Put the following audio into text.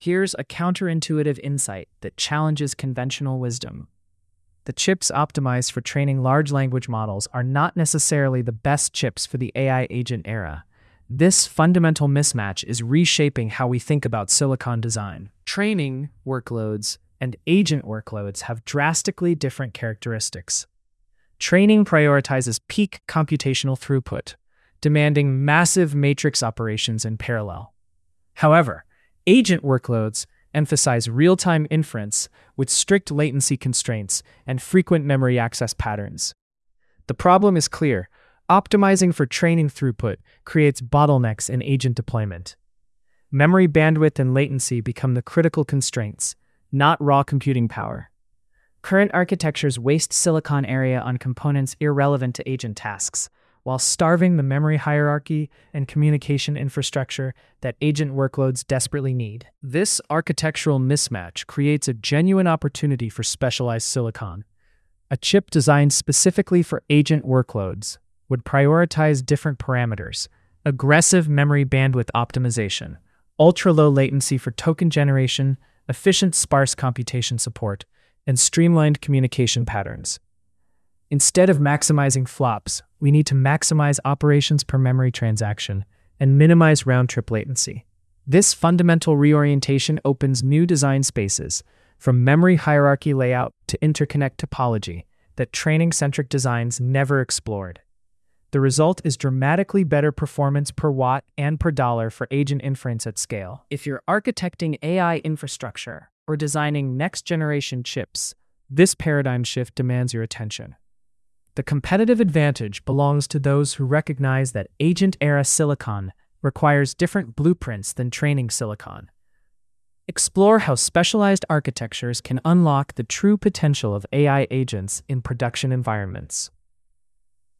Here's a counterintuitive insight that challenges conventional wisdom. The chips optimized for training large language models are not necessarily the best chips for the AI agent era. This fundamental mismatch is reshaping how we think about silicon design. Training workloads and agent workloads have drastically different characteristics. Training prioritizes peak computational throughput, demanding massive matrix operations in parallel. However, agent workloads emphasize real-time inference with strict latency constraints and frequent memory access patterns. The problem is clear. Optimizing for training throughput creates bottlenecks in agent deployment. Memory bandwidth and latency become the critical constraints, not raw computing power. Current architectures waste silicon area on components irrelevant to agent tasks, while starving the memory hierarchy and communication infrastructure that agent workloads desperately need. This architectural mismatch creates a genuine opportunity for specialized silicon. A chip designed specifically for agent workloads would prioritize different parameters: aggressive memory bandwidth optimization, ultra-low latency for token generation, efficient sparse computation support, and streamlined communication patterns. Instead of maximizing flops, we need to maximize operations per memory transaction and minimize round-trip latency. This fundamental reorientation opens new design spaces, from memory hierarchy layout to interconnect topology, that training-centric designs never explored. The result is dramatically better performance per watt and per dollar for agent inference at scale. If you're architecting AI infrastructure or designing next-generation chips, this paradigm shift demands your attention. The competitive advantage belongs to those who recognize that agent-era silicon requires different blueprints than training silicon. Explore how specialized architectures can unlock the true potential of AI agents in production environments.